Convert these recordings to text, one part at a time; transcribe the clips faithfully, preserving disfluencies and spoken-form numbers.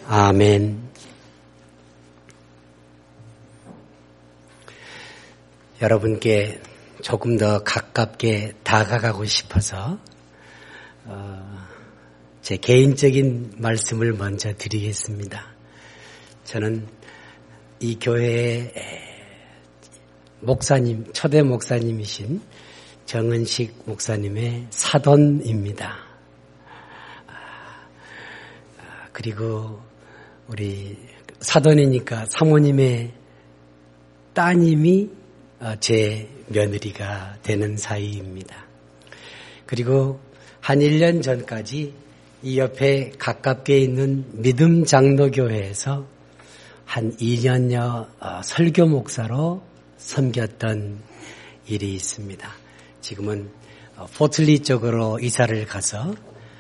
아멘. 여러분께 조금 더 가깝게 다가가고 싶어서 어, 제 개인적인 말씀을 먼저 드리겠습니다. 저는 이 교회의 목사님, 초대 목사님이신 정은식 목사님의 사돈입니다. 그리고 우리 사돈이니까 사모님의 따님이 제 며느리가 되는 사이입니다. 그리고 한 일 년 전까지 이 옆에 가깝게 있는 믿음 장로교회에서 한 이 년여 설교 목사로 섬겼던 일이 있습니다. 지금은 포틀리 쪽으로 이사를 가서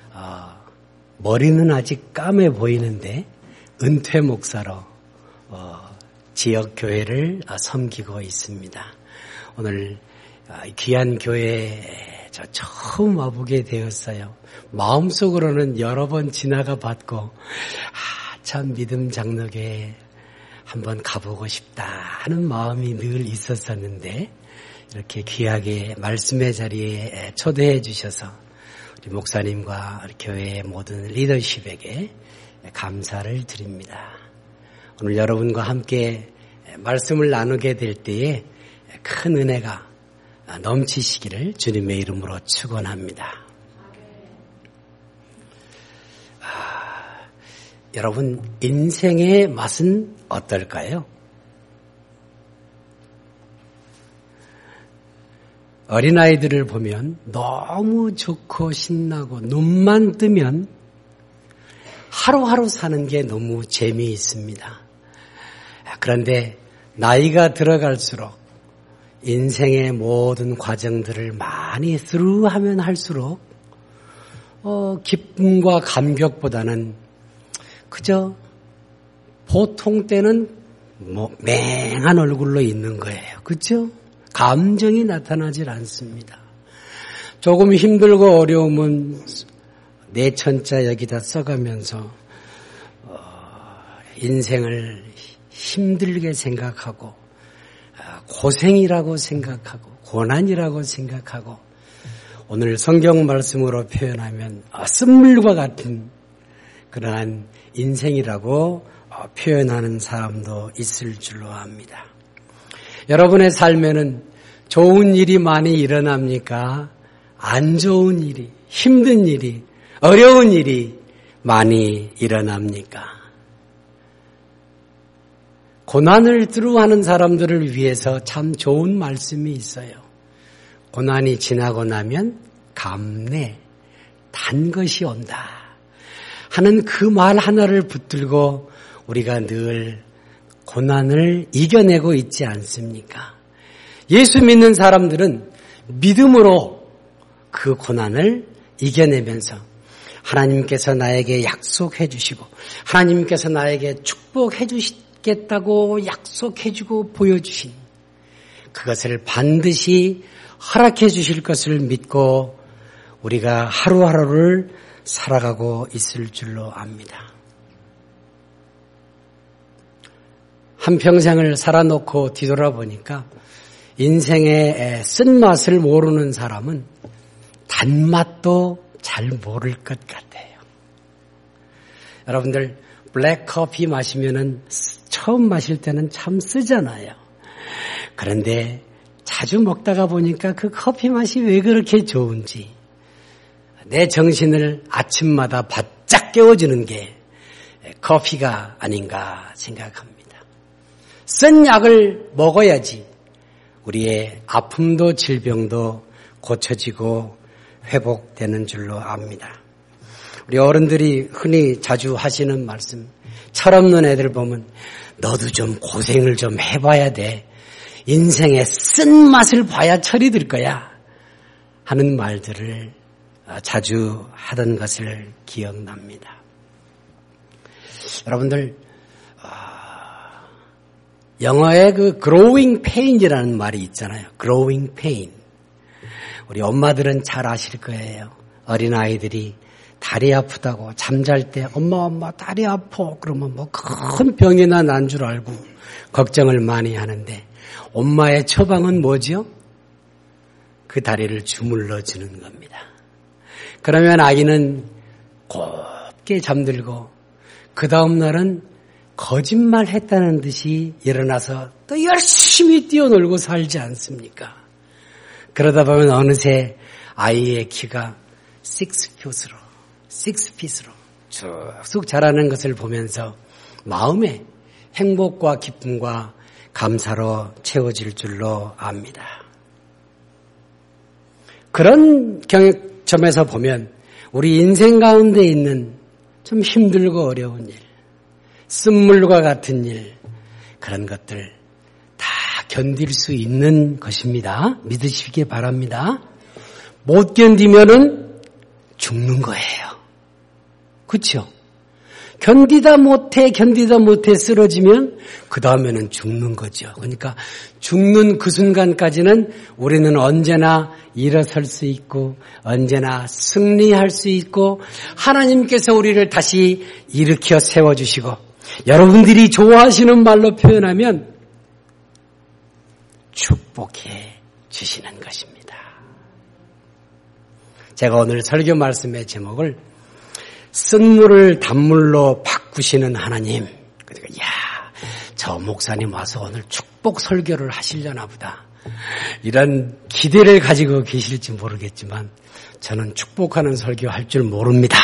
머리는 아직 까매 보이는데 은퇴 목사로 지역 교회를 섬기고 있습니다. 오늘 귀한 교회에 저 처음 와보게 되었어요. 마음속으로는 여러 번 지나가 봤고 아, 참 믿음 장로교회 한번 가보고 싶다 하는 마음이 늘 있었었는데 이렇게 귀하게 말씀의 자리에 초대해 주셔서 우리 목사님과 우리 교회의 모든 리더십에게 감사를 드립니다. 오늘 여러분과 함께 말씀을 나누게 될 때에 큰 은혜가 넘치시기를 주님의 이름으로 축원합니다. 아, 여러분 인생의 맛은 어떨까요? 어린아이들을 보면 너무 좋고 신나고 눈만 뜨면 하루하루 사는 게 너무 재미있습니다. 그런데 나이가 들어갈수록 인생의 모든 과정들을 많이 스루하면 할수록 어, 기쁨과 감격보다는 그저 보통 때는 뭐 맹한 얼굴로 있는 거예요. 그렇죠? 감정이 나타나질 않습니다. 조금 힘들고 어려우면 내천자 여기다 써가면서 어, 인생을 힘들게 생각하고 고생이라고 생각하고 고난이라고 생각하고 오늘 성경 말씀으로 표현하면 쓴물과 같은 그러한 인생이라고 표현하는 사람도 있을 줄로 압니다. 여러분의 삶에는 좋은 일이 많이 일어납니까? 안 좋은 일이, 힘든 일이, 어려운 일이 많이 일어납니까? 고난을 두려워하는 사람들을 위해서 참 좋은 말씀이 있어요. 고난이 지나고 나면 감내, 단 것이 온다 하는 그 말 하나를 붙들고 우리가 늘 고난을 이겨내고 있지 않습니까? 예수 믿는 사람들은 믿음으로 그 고난을 이겨내면서 하나님께서 나에게 약속해 주시고 하나님께서 나에게 축복해 주시겠다고 약속해 주고 보여주신 그것을 반드시 허락해 주실 것을 믿고 우리가 하루하루를 살아가고 있을 줄로 압니다. 한평생을 살아놓고 뒤돌아보니까 인생의 쓴맛을 모르는 사람은 단맛도 잘 모를 것 같아요. 여러분들 블랙커피 마시면은 처음 마실 때는 참 쓰잖아요. 그런데 자주 먹다가 보니까 그 커피 맛이 왜 그렇게 좋은지 내 정신을 아침마다 바짝 깨워주는 게 커피가 아닌가 생각합니다. 쓴 약을 먹어야지 우리의 아픔도 질병도 고쳐지고 회복되는 줄로 압니다. 우리 어른들이 흔히 자주 하시는 말씀, 철없는 애들 보면 너도 좀 고생을 좀 해봐야 돼. 인생의 쓴맛을 봐야 철이 들 거야 하는 말들을 자주 하던 것을 기억납니다. 여러분들 영어에 그 growing pain이라는 말이 있잖아요. growing pain. 우리 엄마들은 잘 아실 거예요. 어린아이들이 다리 아프다고 잠잘 때 엄마 엄마 다리 아파 그러면 뭐 큰 병이나 난 줄 알고 걱정을 많이 하는데 엄마의 처방은 뭐죠? 그 다리를 주물러 주는 겁니다. 그러면 아기는 곱게 잠들고 그 다음 날은 거짓말했다는 듯이 일어나서 또 열심히 뛰어놀고 살지 않습니까? 그러다 보면 어느새 아이의 키가 식스핏으로 식스핏으로 쭉쭉 자라는 것을 보면서 마음에 행복과 기쁨과 감사로 채워질 줄로 압니다. 그런 점에서 보면 우리 인생 가운데 있는 좀 힘들고 어려운 일, 쓴물과 같은 일, 그런 것들 다 견딜 수 있는 것입니다. 믿으시기 바랍니다. 못 견디면은 죽는 거예요. 그렇죠? 견디다 못해 견디다 못해 쓰러지면 그 다음에는 죽는 거죠. 그러니까 죽는 그 순간까지는 우리는 언제나 일어설 수 있고 언제나 승리할 수 있고 하나님께서 우리를 다시 일으켜 세워주시고 여러분들이 좋아하시는 말로 표현하면 축복해 주시는 것입니다. 제가 오늘 설교 말씀의 제목을 쓴물을 단물로 바꾸시는 하나님. 그러니까 야, 저 목사님 와서 오늘 축복 설교를 하시려나 보다. 이런 기대를 가지고 계실지 모르겠지만 저는 축복하는 설교 할 줄 모릅니다.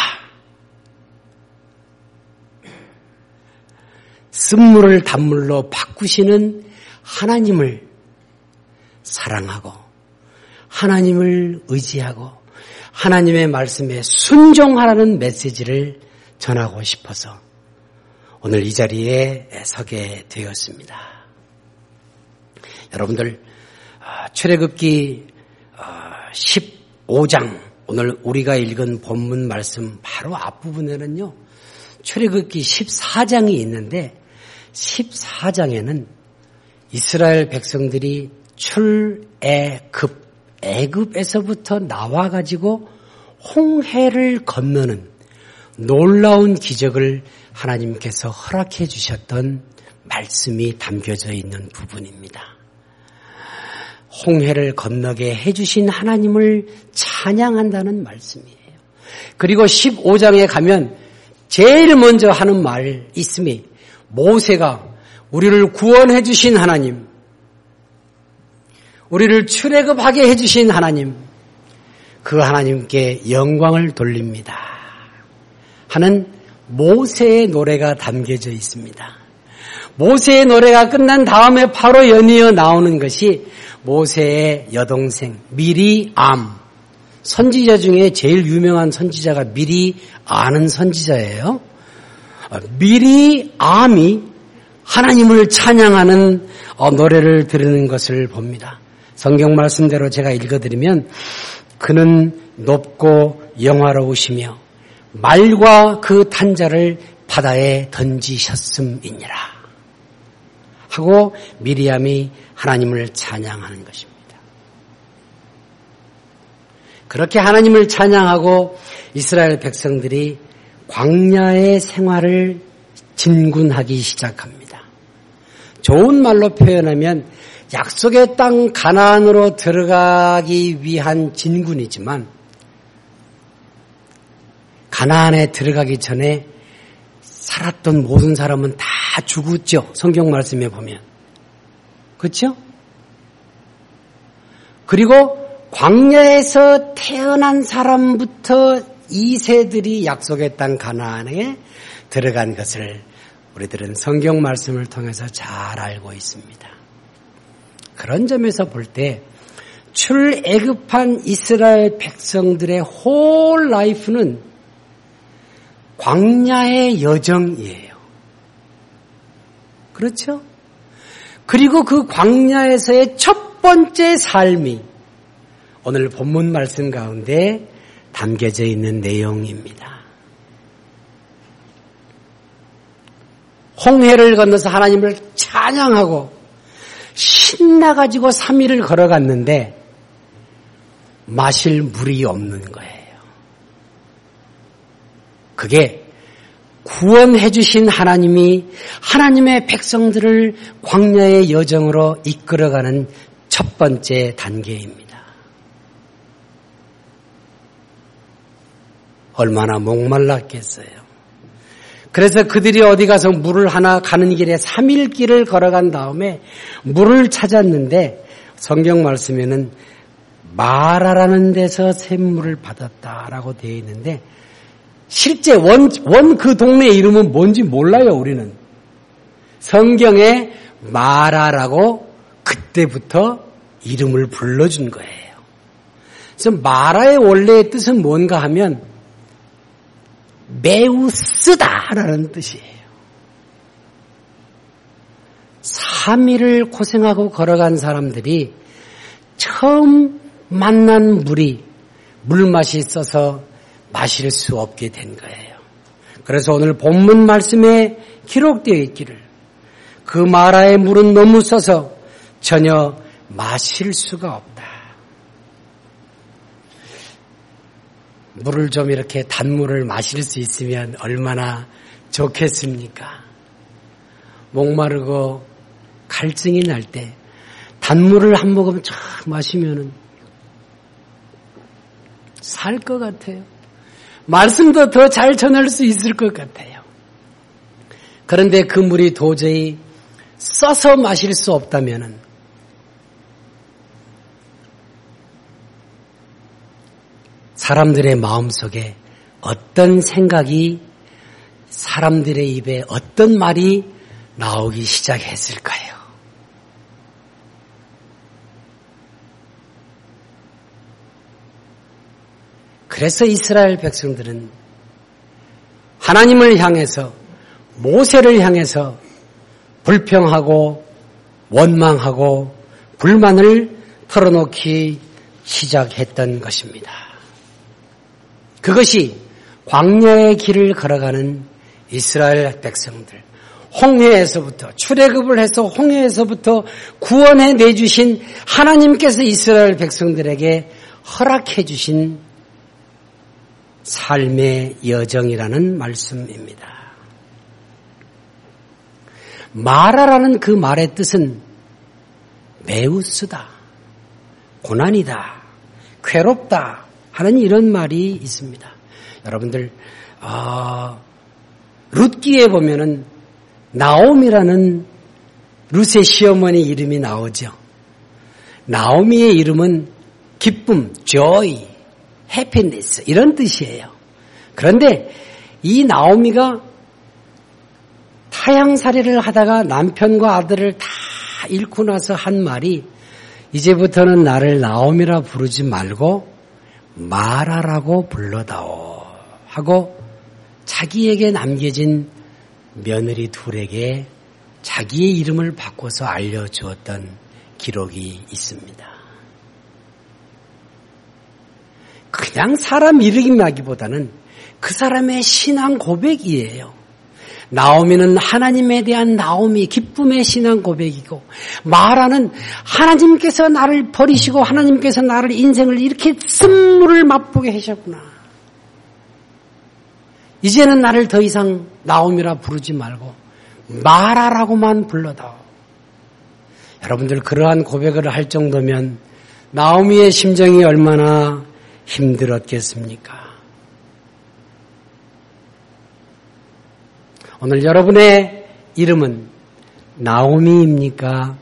쓴물을 단물로 바꾸시는 하나님을 사랑하고 하나님을 의지하고 하나님의 말씀에 순종하라는 메시지를 전하고 싶어서 오늘 이 자리에 서게 되었습니다. 여러분들 출애굽기 십오 장 오늘 우리가 읽은 본문 말씀 바로 앞부분에는요. 출애굽기 십사 장이 있는데 십사 장에는 이스라엘 백성들이 출애굽 애굽에서부터 나와가지고 홍해를 건너는 놀라운 기적을 하나님께서 허락해 주셨던 말씀이 담겨져 있는 부분입니다. 홍해를 건너게 해주신 하나님을 찬양한다는 말씀이에요. 그리고 십오 장에 가면 제일 먼저 하는 말 있음이 모세가 우리를 구원해 주신 하나님, 우리를 출애굽하게 해주신 하나님, 그 하나님께 영광을 돌립니다 하는 모세의 노래가 담겨져 있습니다. 모세의 노래가 끝난 다음에 바로 연이어 나오는 것이 모세의 여동생 미리암, 선지자 중에 제일 유명한 선지자가 미리암은 선지자예요. 미리암이 하나님을 찬양하는 노래를 들으는 것을 봅니다. 성경 말씀대로 제가 읽어드리면 그는 높고 영화로우시며 말과 그 탄자를 바다에 던지셨음이니라 하고 미리암이 하나님을 찬양하는 것입니다. 그렇게 하나님을 찬양하고 이스라엘 백성들이 광야의 생활을 진군하기 시작합니다. 좋은 말로 표현하면 약속의 땅 가나안으로 들어가기 위한 진군이지만 가나안에 들어가기 전에 살았던 모든 사람은 다 죽었죠. 성경 말씀에 보면. 그렇죠? 그리고 광야에서 태어난 사람부터 이 세들이 약속의 땅 가나안에 들어간 것을 우리들은 성경 말씀을 통해서 잘 알고 있습니다. 그런 점에서 볼 때 출애굽한 이스라엘 백성들의 홀 라이프는 광야의 여정이에요. 그렇죠? 그리고 그 광야에서의 첫 번째 삶이 오늘 본문 말씀 가운데 담겨져 있는 내용입니다. 홍해를 건너서 하나님을 찬양하고 신나가지고 삼 일을 걸어갔는데 마실 물이 없는 거예요. 그게 구원해 주신 하나님이 하나님의 백성들을 광야의 여정으로 이끌어가는 첫 번째 단계입니다. 얼마나 목말랐겠어요. 그래서 그들이 어디 가서 물을 하나 가는 길에 삼 일 길을 걸어간 다음에 물을 찾았는데 성경 말씀에는 마라라는 데서 샘물을 받았다라고 되어 있는데 실제 원, 원 그 동네 이름은 뭔지 몰라요, 우리는. 성경에 마라라고 그때부터 이름을 불러준 거예요. 그래서 마라의 원래의 뜻은 뭔가 하면 매우 쓰다라는 뜻이에요. 삼 일을 고생하고 걸어간 사람들이 처음 만난 물이 물맛이 있어서 마실 수 없게 된 거예요. 그래서 오늘 본문 말씀에 기록되어 있기를 그 마라의 물은 너무 써서 전혀 마실 수가 없다. 물을 좀 이렇게 단물을 마실 수 있으면 얼마나 좋겠습니까? 목마르고 갈증이 날 때 단물을 한 모금 쫙 마시면은 살 것 같아요. 말씀도 더 잘 전할 수 있을 것 같아요. 그런데 그 물이 도저히 써서 마실 수 없다면은 사람들의 마음속에 어떤 생각이 사람들의 입에 어떤 말이 나오기 시작했을까요? 그래서 이스라엘 백성들은 하나님을 향해서 모세를 향해서 불평하고 원망하고 불만을 털어놓기 시작했던 것입니다. 그것이 광야의 길을 걸어가는 이스라엘 백성들, 홍해에서부터 출애굽을 해서 홍해에서부터 구원해 내주신 하나님께서 이스라엘 백성들에게 허락해 주신 삶의 여정이라는 말씀입니다. 마라라는 그 말의 뜻은 매우 쓰다, 고난이다, 괴롭다 하는 이런 말이 있습니다. 여러분들 어, 룻기에 보면은 나옴이라는 룻의 시어머니 이름이 나오죠. 나오미의 이름은 기쁨, joy, happiness 이런 뜻이에요. 그런데 이 나오미가 타향살이를 하다가 남편과 아들을 다 잃고 나서 한 말이 이제부터는 나를 나오미라 부르지 말고 마라라고 불러다오 하고 자기에게 남겨진 며느리 둘에게 자기의 이름을 바꿔서 알려주었던 기록이 있습니다. 그냥 사람 이름이라기보다는 그 사람의 신앙 고백이에요. 나오미는 하나님에 대한 나오미, 기쁨의 신앙 고백이고, 마라는 하나님께서 나를 버리시고 하나님께서 나를 인생을 이렇게 쓴물을 맛보게 하셨구나. 이제는 나를 더 이상 나오미라 부르지 말고 마라라고만 불러다오. 여러분들 그러한 고백을 할 정도면 나오미의 심정이 얼마나 힘들었겠습니까? 오늘 여러분의 이름은 나오미입니까?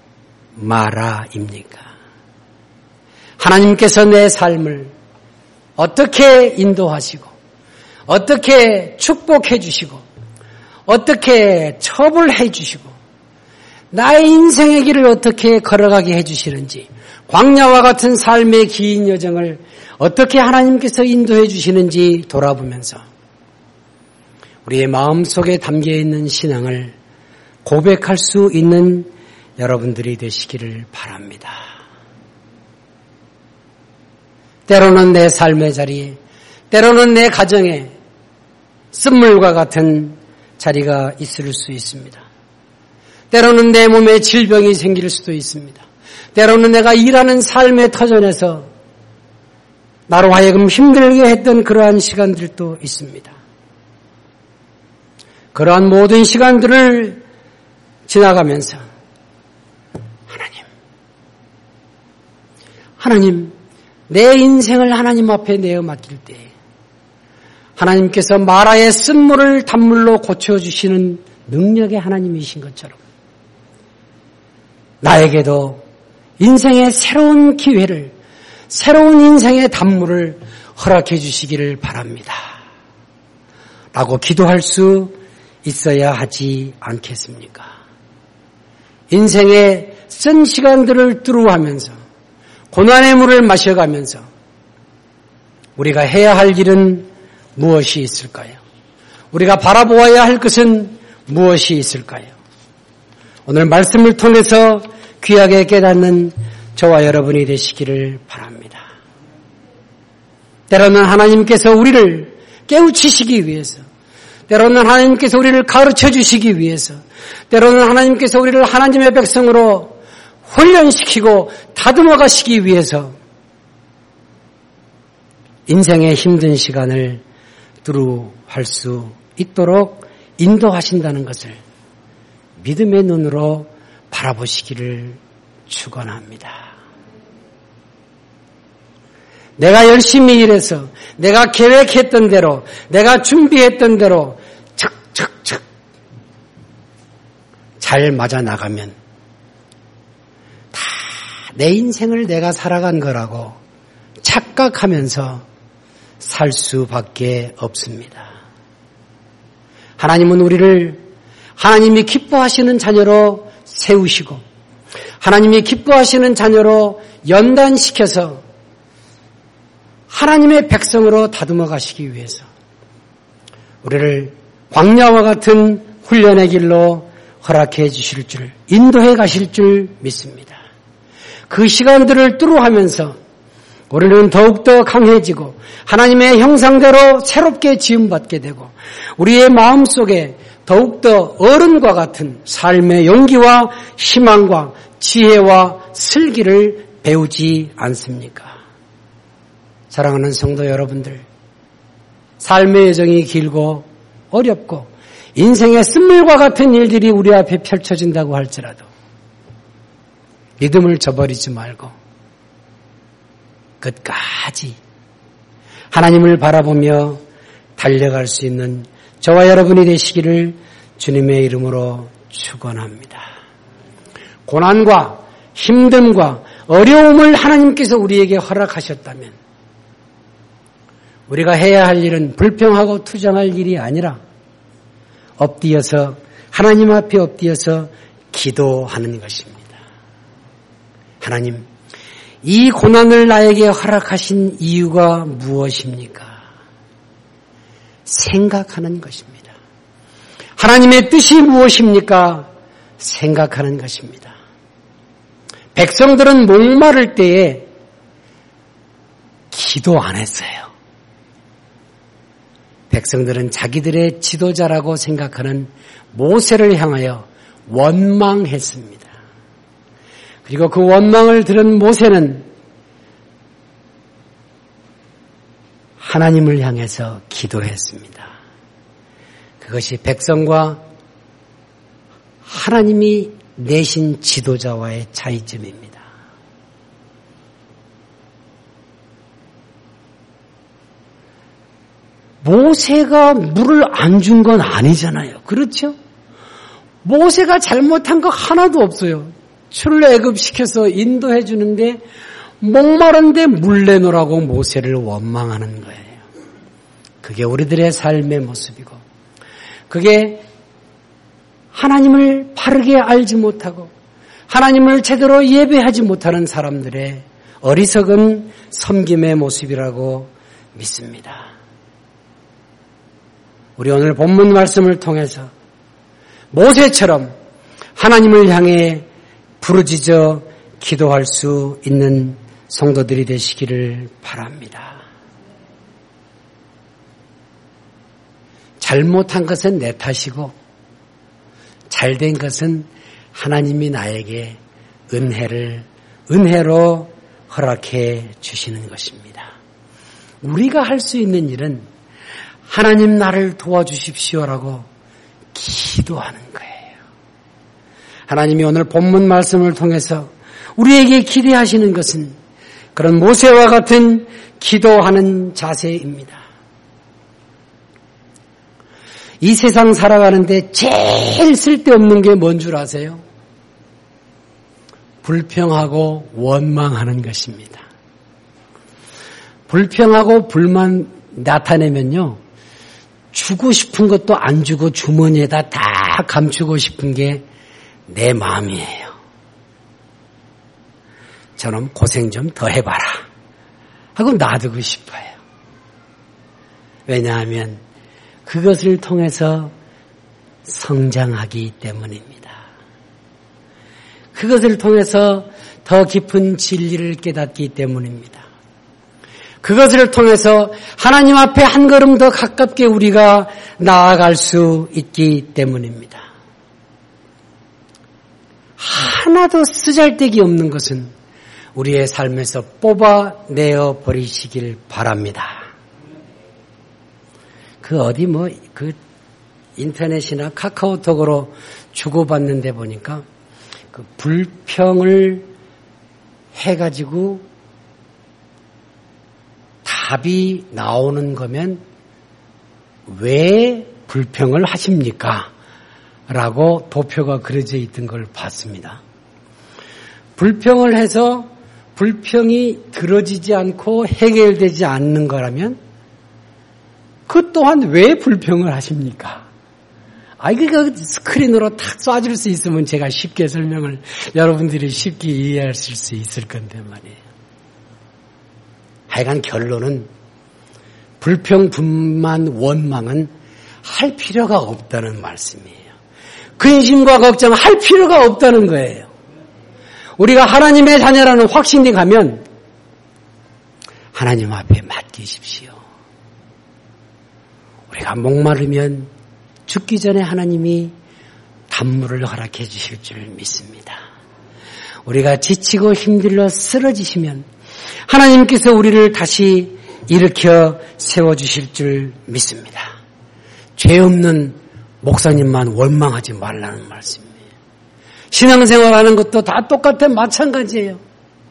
마라입니까? 하나님께서 내 삶을 어떻게 인도하시고 어떻게 축복해 주시고 어떻게 처벌해 주시고 나의 인생의 길을 어떻게 걸어가게 해 주시는지, 광야와 같은 삶의 긴 여정을 어떻게 하나님께서 인도해 주시는지 돌아보면서 우리의 마음속에 담겨있는 신앙을 고백할 수 있는 여러분들이 되시기를 바랍니다. 때로는 내 삶의 자리에, 때로는 내 가정에 쓴물과 같은 자리가 있을 수 있습니다. 때로는 내 몸에 질병이 생길 수도 있습니다. 때로는 내가 일하는 삶의 터전에서 나로 하여금 힘들게 했던 그러한 시간들도 있습니다. 그러한 모든 시간들을 지나가면서 하나님, 하나님, 내 인생을 하나님 앞에 내어 맡길 때 하나님께서 마라의 쓴물을 단물로 고쳐주시는 능력의 하나님이신 것처럼 나에게도 인생의 새로운 기회를, 새로운 인생의 단물을 허락해 주시기를 바랍니다. 라고 기도할 수 있어야 하지 않겠습니까? 인생의 쓴 시간들을 뚜루하면서 고난의 물을 마셔가면서 우리가 해야 할 일은 무엇이 있을까요? 우리가 바라보아야 할 것은 무엇이 있을까요? 오늘 말씀을 통해서 귀하게 깨닫는 저와 여러분이 되시기를 바랍니다. 때로는 하나님께서 우리를 깨우치시기 위해서, 때로는 하나님께서 우리를 가르쳐 주시기 위해서, 때로는 하나님께서 우리를 하나님의 백성으로 훈련시키고 다듬어 가시기 위해서 인생의 힘든 시간을 두루할 수 있도록 인도하신다는 것을 믿음의 눈으로 바라보시기를 축원합니다. 내가 열심히 일해서 내가 계획했던 대로, 내가 준비했던 대로 착착착 잘 맞아 나가면 다 내 인생을 내가 살아간 거라고 착각하면서 살 수밖에 없습니다. 하나님은 우리를 하나님이 기뻐하시는 자녀로 세우시고 하나님이 기뻐하시는 자녀로 연단시켜서 하나님의 백성으로 다듬어 가시기 위해서 우리를 광야와 같은 훈련의 길로 허락해 주실 줄, 인도해 가실 줄 믿습니다. 그 시간들을 뚜루하면서 우리는 더욱더 강해지고 하나님의 형상대로 새롭게 지음받게 되고 우리의 마음속에 더욱더 어른과 같은 삶의 용기와 희망과 지혜와 슬기를 배우지 않습니까? 사랑하는 성도 여러분들, 삶의 여정이 길고 어렵고 인생의 쓴물과 같은 일들이 우리 앞에 펼쳐진다고 할지라도 믿음을 저버리지 말고 끝까지 하나님을 바라보며 달려갈 수 있는 저와 여러분이 되시기를 주님의 이름으로 축원합니다. 고난과 힘듦과 어려움을 하나님께서 우리에게 허락하셨다면 우리가 해야 할 일은 불평하고 투정할 일이 아니라 엎드려서 하나님 앞에 엎드려서 기도하는 것입니다. 하나님, 이 고난을 나에게 허락하신 이유가 무엇입니까? 생각하는 것입니다. 하나님의 뜻이 무엇입니까? 생각하는 것입니다. 백성들은 목마를 때에 기도 안 했어요. 백성들은 자기들의 지도자라고 생각하는 모세를 향하여 원망했습니다. 그리고 그 원망을 들은 모세는 하나님을 향해서 기도했습니다. 그것이 백성과 하나님이 내신 지도자와의 차이점입니다. 모세가 물을 안 준 건 아니잖아요. 그렇죠? 모세가 잘못한 거 하나도 없어요. 출애굽시켜서 인도해 주는데 목마른데 물 내놓으라고 모세를 원망하는 거예요. 그게 우리들의 삶의 모습이고 그게 하나님을 바르게 알지 못하고 하나님을 제대로 예배하지 못하는 사람들의 어리석은 섬김의 모습이라고 믿습니다. 우리 오늘 본문 말씀을 통해서 모세처럼 하나님을 향해 부르짖어 기도할 수 있는 성도들이 되시기를 바랍니다. 잘못한 것은 내 탓이고 잘된 것은 하나님이 나에게 은혜를 은혜로 허락해 주시는 것입니다. 우리가 할 수 있는 일은 하나님 나를 도와주십시오라고 기도하는 거예요. 하나님이 오늘 본문 말씀을 통해서 우리에게 기대하시는 것은 그런 모세와 같은 기도하는 자세입니다. 이 세상 살아가는데 제일 쓸데없는 게 뭔 줄 아세요? 불평하고 원망하는 것입니다. 불평하고 불만 나타내면요, 주고 싶은 것도 안 주고 주머니에다 다 감추고 싶은 게 내 마음이에요. 저놈 고생 좀 더 해봐라 하고 놔두고 싶어요. 왜냐하면 그것을 통해서 성장하기 때문입니다. 그것을 통해서 더 깊은 진리를 깨닫기 때문입니다. 그것을 통해서 하나님 앞에 한 걸음 더 가깝게 우리가 나아갈 수 있기 때문입니다. 하나도 쓰잘데기 없는 것은 우리의 삶에서 뽑아내어 버리시길 바랍니다. 그 어디 뭐 그 인터넷이나 카카오톡으로 주고받는데 보니까 그 불평을 해가지고 답이 나오는 거면 왜 불평을 하십니까? 라고 도표가 그려져 있던 걸 봤습니다. 불평을 해서 불평이 들어지지 않고 해결되지 않는 거라면 그 또한 왜 불평을 하십니까? 아, 이거 스크린으로 탁 쏴줄 수 있으면 제가 쉽게 설명을 여러분들이 쉽게 이해하실 수 있을 건데 말이에요. 하여간 결론은 불평, 분만, 원망은 할 필요가 없다는 말씀이에요. 근심과 걱정할 필요가 없다는 거예요. 우리가 하나님의 자녀라는 확신이 가면 하나님 앞에 맡기십시오. 우리가 목마르면 죽기 전에 하나님이 단물을 허락해 주실 줄 믿습니다. 우리가 지치고 힘들어 쓰러지시면 하나님께서 우리를 다시 일으켜 세워주실 줄 믿습니다. 죄 없는 목사님만 원망하지 말라는 말씀이에요. 신앙생활하는 것도 다 똑같아 마찬가지예요.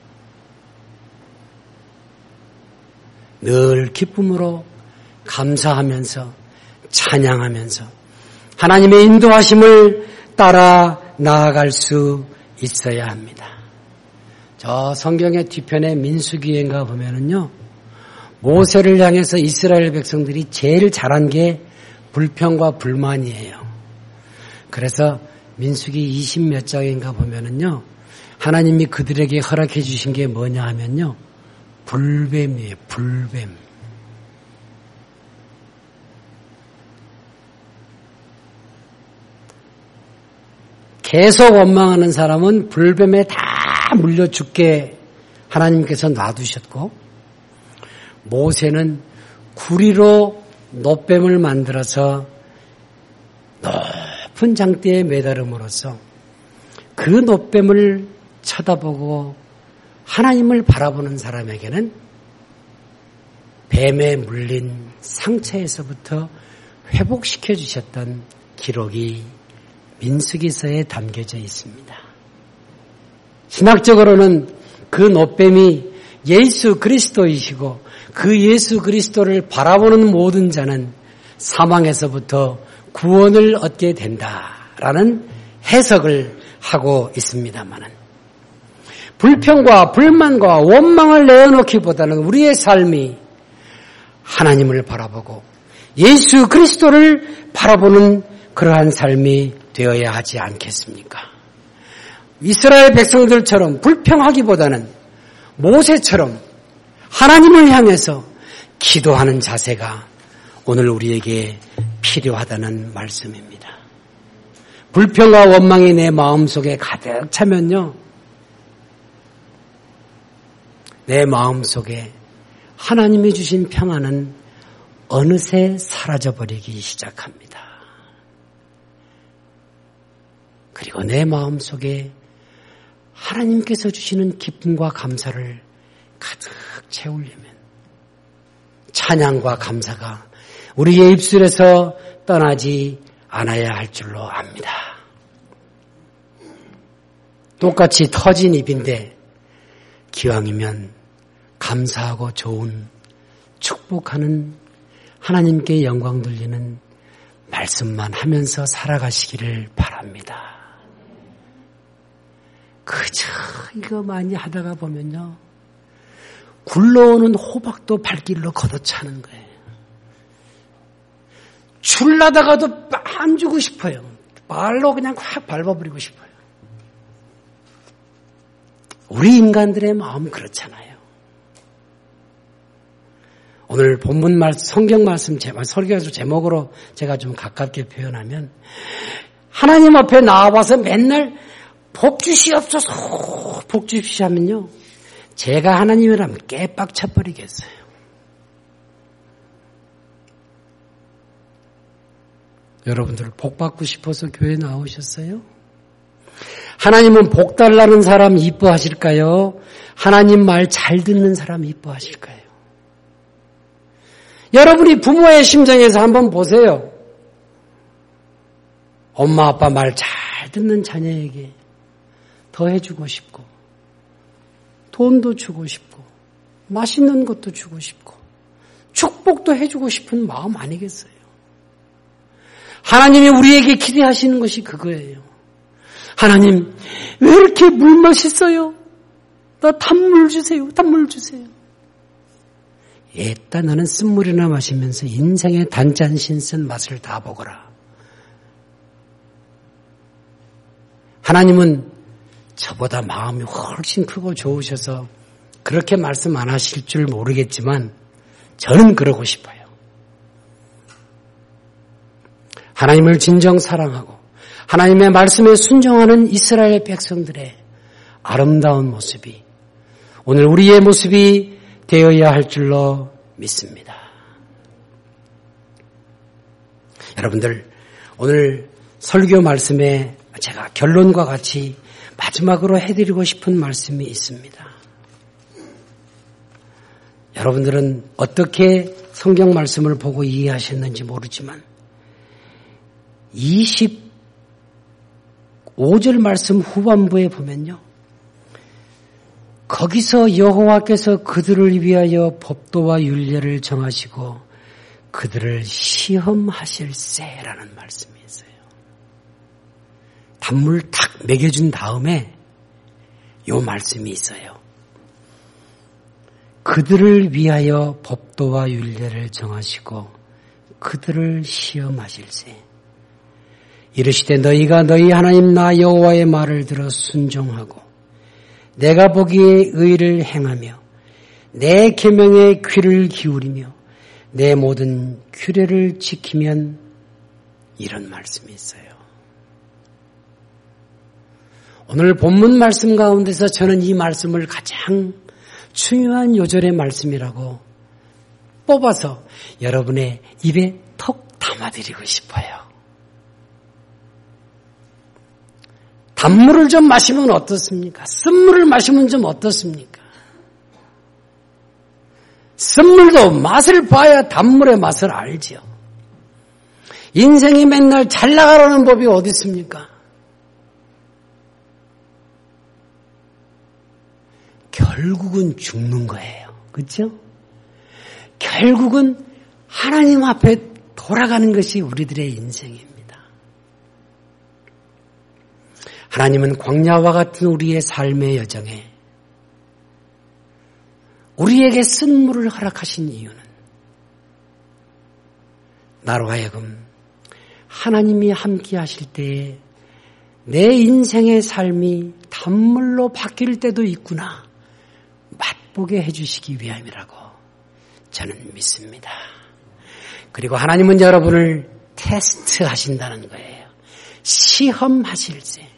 늘 기쁨으로 감사하면서 찬양하면서 하나님의 인도하심을 따라 나아갈 수 있어야 합니다. 저 성경의 뒤편에 민수기인가 보면은요, 모세를 향해서 이스라엘 백성들이 제일 잘한 게 불평과 불만이에요. 그래서 민수기 이십 몇 장인가 보면은요, 하나님이 그들에게 허락해 주신 게 뭐냐 하면요, 불뱀이에요. 불뱀. 계속 원망하는 사람은 불뱀에 다 물려 죽게 하나님께서 놔두셨고, 모세는 구리로 놋뱀을 만들어서 높은 장대에 매달음으로써 그 놋뱀을 쳐다보고 하나님을 바라보는 사람에게는 뱀에 물린 상처에서부터 회복시켜 주셨던 기록이 민수기서에 담겨져 있습니다. 신학적으로는 그 놋뱀이 예수 그리스도이시고 그 예수 그리스도를 바라보는 모든 자는 사망에서부터 구원을 얻게 된다라는 해석을 하고 있습니다마는, 불평과 불만과 원망을 내어놓기보다는 우리의 삶이 하나님을 바라보고 예수 그리스도를 바라보는 그러한 삶이 되어야 하지 않겠습니까? 이스라엘 백성들처럼 불평하기보다는 모세처럼 하나님을 향해서 기도하는 자세가 오늘 우리에게 필요하다는 말씀입니다. 불평과 원망이 내 마음속에 가득 차면요, 내 마음속에 하나님이 주신 평안은 어느새 사라져버리기 시작합니다. 그리고 내 마음속에 하나님께서 주시는 기쁨과 감사를 가득 채우려면 찬양과 감사가 우리의 입술에서 떠나지 안아야 할 줄로 압니다. 똑같이 터진 입인데 기왕이면 감사하고 좋은 축복하는 하나님께 영광 돌리는 말씀만 하면서 살아가시기를 바랍니다. 그저 이거 많이 하다가 보면요. 굴러오는 호박도 발길로 걷어차는 거예요. 줄라다가도 안 주고 싶어요. 발로 그냥 확 밟아버리고 싶어요. 우리 인간들의 마음 그렇잖아요. 오늘 본문 말, 성경 말씀, 설교에서 제목으로 제가 좀 가깝게 표현하면 하나님 앞에 나와서 맨날 복 주시옵소서, 복 주십시오 하면요. 제가 하나님이라면 깨빡쳐버리겠어요. 여러분들 복 받고 싶어서 교회 나오셨어요? 하나님은 복 달라는 사람 이뻐하실까요? 하나님 말 잘 듣는 사람 이뻐하실까요? 여러분이 부모의 심정에서 한번 보세요. 엄마 아빠 말 잘 듣는 자녀에게 더 해주고 싶고 돈도 주고 싶고 맛있는 것도 주고 싶고 축복도 해주고 싶은 마음 아니겠어요? 하나님이 우리에게 기대하시는 것이 그거예요. 하나님 왜 이렇게 물 맛있어요? 나 단물 주세요. 단물 주세요. 애따 너는 쓴물이나 마시면서 인생의 단짠신 쓴 맛을 다 보거라. 하나님은 저보다 마음이 훨씬 크고 좋으셔서 그렇게 말씀 안 하실 줄 모르겠지만 저는 그러고 싶어요. 하나님을 진정 사랑하고 하나님의 말씀에 순종하는 이스라엘 백성들의 아름다운 모습이 오늘 우리의 모습이 되어야 할 줄로 믿습니다. 여러분들 오늘 설교 말씀에 제가 결론과 같이 마지막으로 해드리고 싶은 말씀이 있습니다. 여러분들은 어떻게 성경 말씀을 보고 이해하셨는지 모르지만 이십오 절 말씀 후반부에 보면요. 거기서 여호와께서 그들을 위하여 법도와 율례를 정하시고 그들을 시험하실세라는 말씀이 있어요. 단물 탁 먹여준 다음에 요 말씀이 있어요. 그들을 위하여 법도와 율례를 정하시고 그들을 시험하실세. 이르시되 너희가 너희 하나님 나 여호와의 말을 들어 순종하고 내가 보기에 의를 행하며 내 계명에 귀를 기울이며 내 모든 규례를 지키면 이런 말씀이 있어요. 오늘 본문 말씀 가운데서 저는 이 말씀을 가장 중요한 요절의 말씀이라고 뽑아서 여러분의 입에 턱 담아드리고 싶어요. 단물을 좀 마시면 어떻습니까? 쓴물을 마시면 좀 어떻습니까? 쓴물도 맛을 봐야 단물의 맛을 알지요. 인생이 맨날 잘 나가라는 법이 어디 있습니까? 결국은 죽는 거예요. 그렇죠? 결국은 하나님 앞에 돌아가는 것이 우리들의 인생입니다. 하나님은 광야와 같은 우리의 삶의 여정에 우리에게 쓴물을 허락하신 이유는 나로 하여금 하나님이 함께 하실 때에 내 인생의 삶이 단물로 바뀔 때도 있구나 맛보게 해주시기 위함이라고 저는 믿습니다. 그리고 하나님은 여러분을 테스트하신다는 거예요. 시험하실세.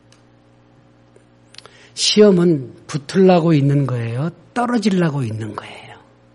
시험은 붙으려고 있는 거예요? 떨어지려고 있는 거예요?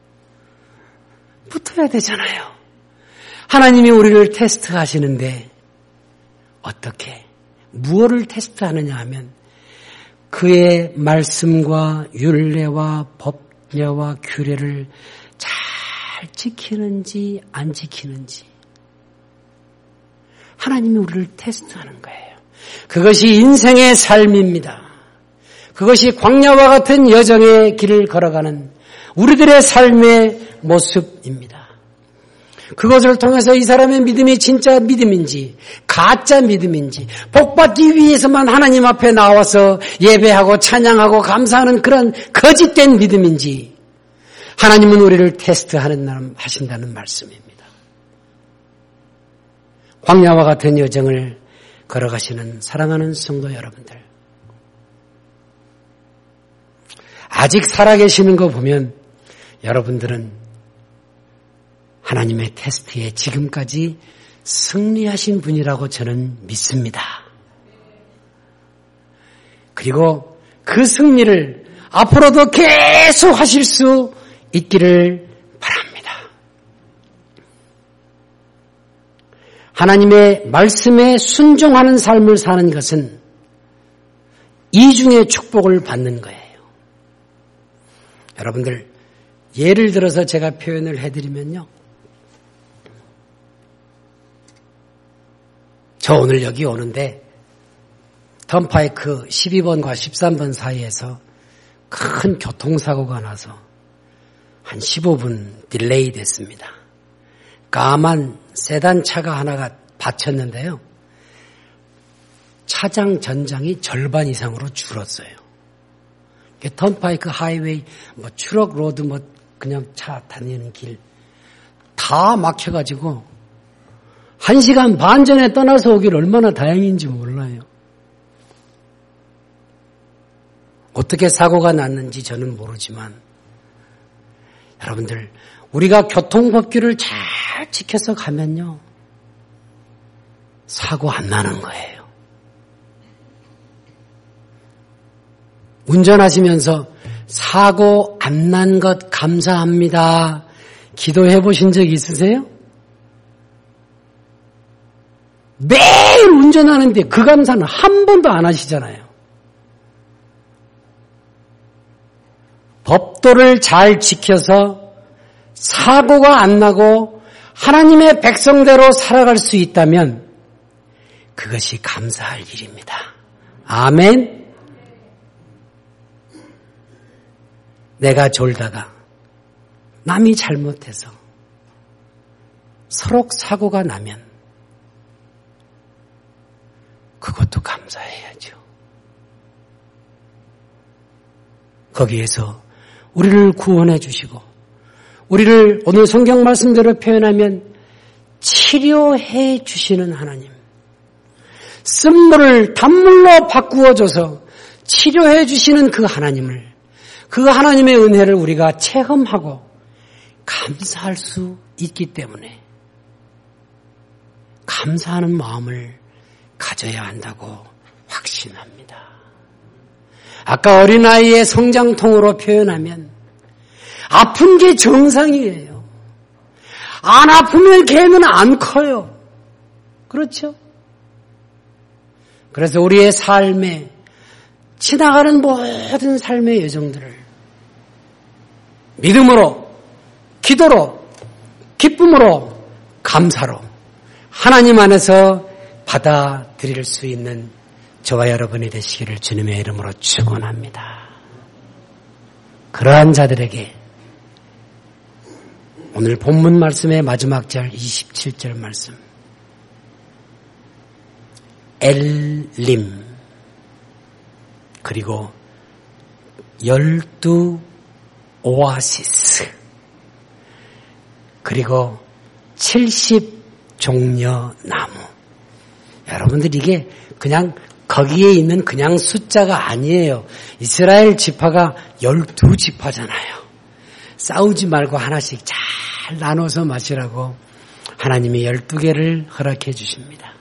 붙어야 되잖아요. 하나님이 우리를 테스트하시는데 어떻게, 무엇을 테스트하느냐 하면 그의 말씀과 율례와 법례와 규례를 잘 지키는지 안 지키는지 하나님이 우리를 테스트하는 거예요. 그것이 인생의 삶입니다. 그것이 광야와 같은 여정의 길을 걸어가는 우리들의 삶의 모습입니다. 그것을 통해서 이 사람의 믿음이 진짜 믿음인지 가짜 믿음인지 복받기 위해서만 하나님 앞에 나와서 예배하고 찬양하고 감사하는 그런 거짓된 믿음인지 하나님은 우리를 테스트하는 하신다는 말씀입니다. 광야와 같은 여정을 걸어가시는 사랑하는 성도 여러분들, 아직 살아계시는 거 보면 여러분들은 하나님의 테스트에 지금까지 승리하신 분이라고 저는 믿습니다. 그리고 그 승리를 앞으로도 계속 하실 수 있기를 바랍니다. 하나님의 말씀에 순종하는 삶을 사는 것은 이중의 축복을 받는 거예요. 여러분들, 예를 들어서 제가 표현을 해드리면요. 저 오늘 여기 오는데 턴파이크 십이 번과 십삼 번 사이에서 큰 교통사고가 나서 한 십오 분 딜레이 됐습니다. 까만 세단 차가 하나가 받쳤는데요. 차장 전장이 절반 이상으로 줄었어요. 턴파이크 하이웨이, 뭐 트럭 로드, 뭐 그냥 차 다니는 길 다 막혀가지고 한 시간 반 전에 떠나서 오길 얼마나 다행인지 몰라요. 어떻게 사고가 났는지 저는 모르지만 여러분들, 우리가 교통법규를 잘 지켜서 가면요, 사고 안 나는 거예요. 운전하시면서 사고 안 난 것 감사합니다. 기도해 보신 적 있으세요? 매일 운전하는데 그 감사는 한 번도 안 하시잖아요. 법도를 잘 지켜서 사고가 안 나고 하나님의 백성대로 살아갈 수 있다면 그것이 감사할 일입니다. 아멘. 내가 졸다가 남이 잘못해서 서로 사고가 나면 그것도 감사해야죠. 거기에서 우리를 구원해 주시고 우리를 오늘 성경 말씀대로 표현하면 치료해 주시는 하나님, 쓴물을 단물로 바꾸어줘서 치료해 주시는 그 하나님을, 그 하나님의 은혜를 우리가 체험하고 감사할 수 있기 때문에 감사하는 마음을 가져야 한다고 확신합니다. 아까 어린아이의 성장통으로 표현하면 아픈 게 정상이에요. 안 아프면 걔는 안 커요. 그렇죠? 그래서 우리의 삶에 지나가는 모든 삶의 여정들을 믿음으로, 기도로, 기쁨으로, 감사로 하나님 안에서 받아들일 수 있는 저와 여러분이 되시기를 주님의 이름으로 축원합니다. 그러한 자들에게 오늘 본문 말씀의 마지막 절 이십칠 절 말씀, 엘림, 그리고 열두 오아시스, 그리고 칠십 종려 나무. 여러분들, 이게 그냥 거기에 있는 그냥 숫자가 아니에요. 이스라엘 지파가 열두 지파잖아요. 싸우지 말고 하나씩 잘 나눠서 마시라고 하나님이 열두 개를 허락해 주십니다.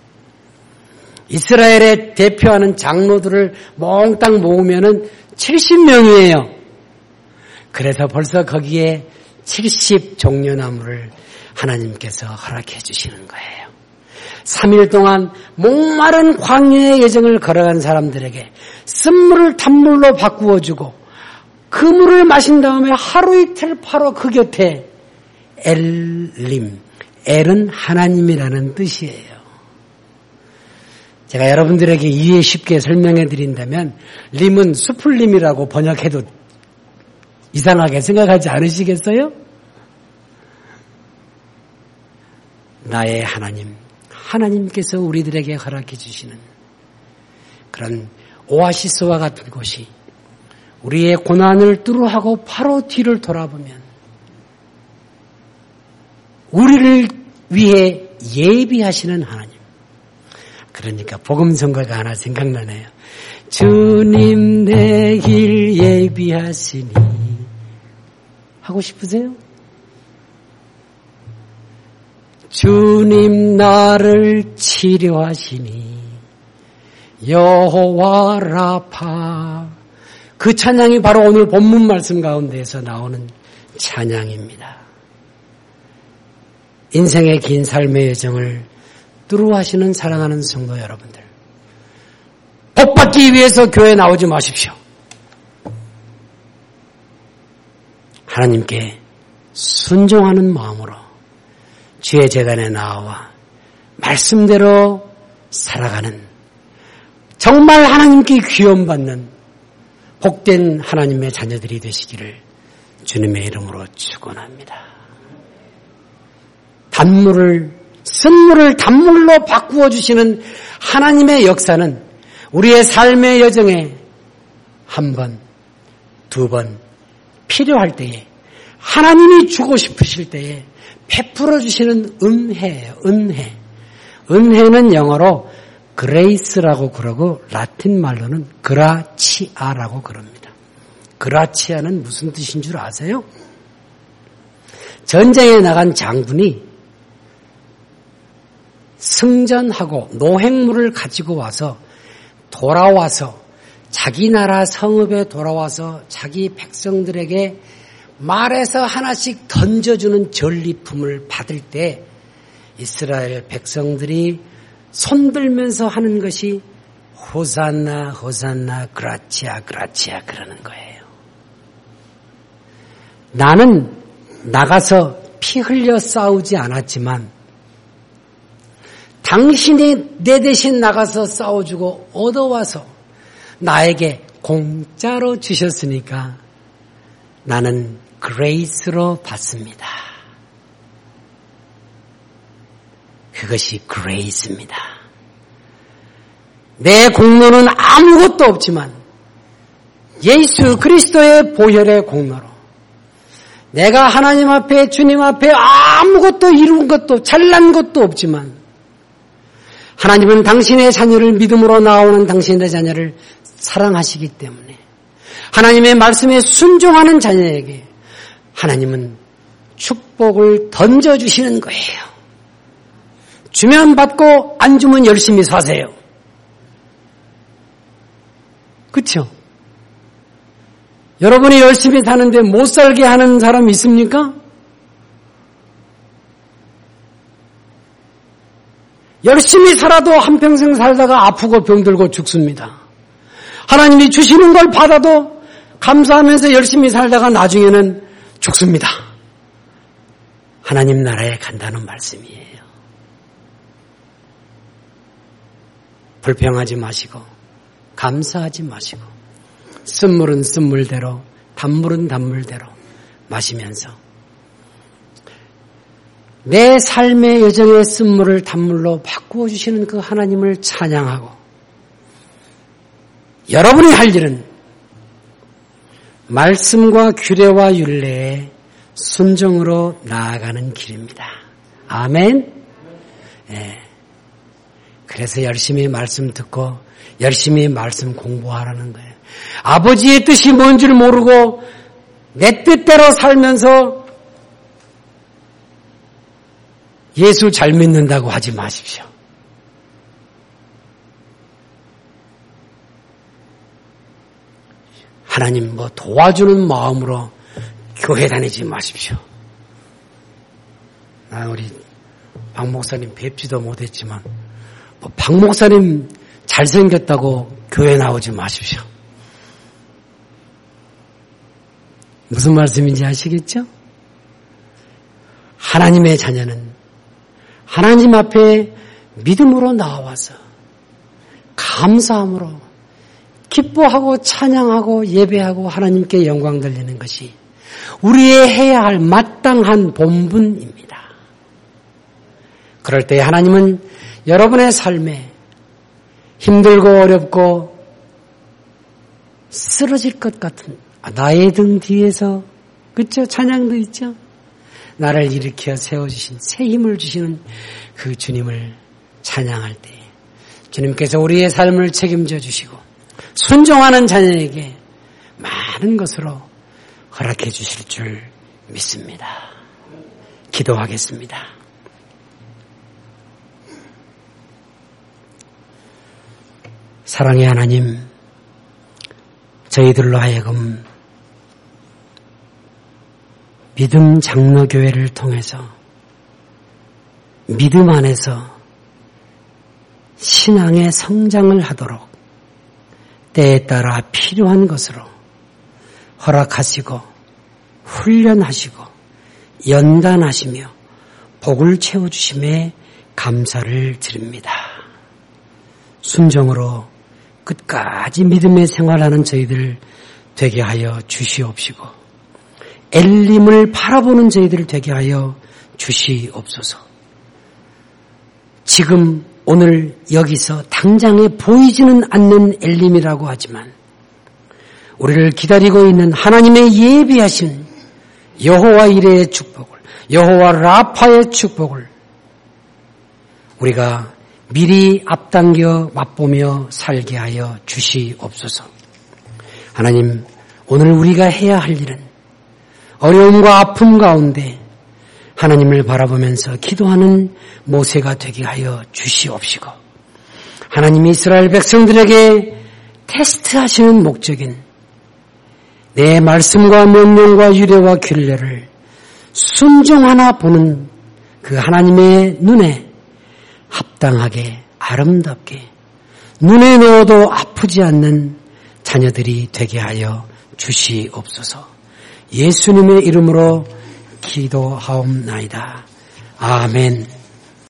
이스라엘의 대표하는 장로들을 몽땅 모으면은 칠십 명이에요. 그래서 벌써 거기에 칠십 종려나무를 하나님께서 허락해 주시는 거예요. 삼 일 동안 목마른 광야의 여정을 걸어간 사람들에게 쓴물을 단물로 바꾸어주고 그 물을 마신 다음에 하루 이틀 바로 그 곁에 엘림, 엘은 하나님이라는 뜻이에요. 제가 여러분들에게 이해 쉽게 설명해 드린다면 림은 수풀림이라고 번역해도 이상하게 생각하지 않으시겠어요? 나의 하나님, 하나님께서 우리들에게 허락해 주시는 그런 오아시스와 같은 곳이 우리의 고난을 뚜루하고 바로 뒤를 돌아보면 우리를 위해 예비하시는 하나님. 그러니까 복음성가가 하나 생각나네요. 주님 내 길 예비하시니 하고 싶으세요? 주님 나를 치료하시니 여호와 라파. 그 찬양이 바로 오늘 본문 말씀 가운데에서 나오는 찬양입니다. 인생의 긴 삶의 여정을 뚜루하시는 사랑하는 성도 여러분들, 복받기 위해서 교회 나오지 마십시오. 하나님께 순종하는 마음으로 주의 재단에 나와 말씀대로 살아가는 정말 하나님께 귀염받는 복된 하나님의 자녀들이 되시기를 주님의 이름으로 축원합니다. 단물을 쓴물을 단물로 바꾸어 주시는 하나님의 역사는 우리의 삶의 여정에 한 번, 두 번 필요할 때에 하나님이 주고 싶으실 때에 베풀어 주시는 은혜예요. 은혜. 은혜는 영어로 그레이스라고 그러고 라틴 말로는 그라치아라고 그럽니다. 그라치아는 무슨 뜻인 줄 아세요? 전쟁에 나간 장군이 승전하고 노획물을 가지고 와서 돌아와서 자기 나라 성읍에 돌아와서 자기 백성들에게 말에서 하나씩 던져주는 전리품을 받을 때 이스라엘 백성들이 손들면서 하는 것이 호산나 호산나 그라치아 그라치아 그러는 거예요. 나는 나가서 피 흘려 싸우지 않았지만 당신이 내 대신 나가서 싸워주고 얻어와서 나에게 공짜로 주셨으니까 나는 그레이스로 받습니다. 그것이 그레이스입니다. 내 공로는 아무것도 없지만 예수 그리스도의 보혈의 공로로 내가 하나님 앞에 주님 앞에 아무것도 이룬 것도 잘난 것도 없지만 하나님은 당신의 자녀를 믿음으로 나오는 당신의 자녀를 사랑하시기 때문에 하나님의 말씀에 순종하는 자녀에게 하나님은 축복을 던져주시는 거예요. 주면 받고 안 주면 열심히 사세요. 그렇죠? 여러분이 열심히 사는데 못 살게 하는 사람 있습니까? 열심히 살아도 한평생 살다가 아프고 병들고 죽습니다. 하나님이 주시는 걸 받아도 감사하면서 열심히 살다가 나중에는 죽습니다. 하나님 나라에 간다는 말씀이에요. 불평하지 마시고 감사하지 마시고 쓴물은 쓴물대로 단물은 단물대로 마시면서 내 삶의 여정의 쓴물을 단물로 바꾸어 주시는 그 하나님을 찬양하고 여러분이 할 일은 말씀과 규례와 율례에 순종으로 나아가는 길입니다. 아멘. 네. 그래서 열심히 말씀 듣고 열심히 말씀 공부하라는 거예요. 아버지의 뜻이 뭔 줄 모르고 내 뜻대로 살면서 예수 잘 믿는다고 하지 마십시오. 하나님 뭐 도와주는 마음으로 교회 다니지 마십시오. 나 우리 박 목사님 뵙지도 못했지만 뭐 박 목사님 잘생겼다고 교회 나오지 마십시오. 무슨 말씀인지 아시겠죠? 하나님의 자녀는 하나님 앞에 믿음으로 나와서 감사함으로 기뻐하고 찬양하고 예배하고 하나님께 영광 돌리는 것이 우리의 해야 할 마땅한 본분입니다. 그럴 때 하나님은 여러분의 삶에 힘들고 어렵고 쓰러질 것 같은 나의 등 뒤에서 그렇죠? 찬양도 있죠? 나를 일으켜 세워주신 새 힘을 주시는 그 주님을 찬양할 때 주님께서 우리의 삶을 책임져 주시고 순종하는 자녀에게 많은 것으로 허락해 주실 줄 믿습니다. 기도하겠습니다. 사랑의 하나님, 저희들로 하여금 믿음 장로교회를 통해서 믿음 안에서 신앙의 성장을 하도록 때에 따라 필요한 것으로 허락하시고 훈련하시고 연단하시며 복을 채워주심에 감사를 드립니다. 순종으로 끝까지 믿음의 생활하는 저희들 되게 하여 주시옵시고 엘림을 바라보는 저희들 되게 하여 주시옵소서. 지금 오늘 여기서 당장에 보이지는 않는 엘림이라고 하지만 우리를 기다리고 있는 하나님의 예비하신 여호와 이레의 축복을, 여호와 라파의 축복을 우리가 미리 앞당겨 맛보며 살게 하여 주시옵소서. 하나님, 오늘 우리가 해야 할 일은 어려움과 아픔 가운데 하나님을 바라보면서 기도하는 모세가 되게 하여 주시옵시고 하나님이 이스라엘 백성들에게 테스트하시는 목적인 내 말씀과 명령과 유례와 규례를 순종하나 보는 그 하나님의 눈에 합당하게 아름답게 눈에 넣어도 아프지 않는 자녀들이 되게 하여 주시옵소서. 예수님의 이름으로 기도하옵나이다. 아멘.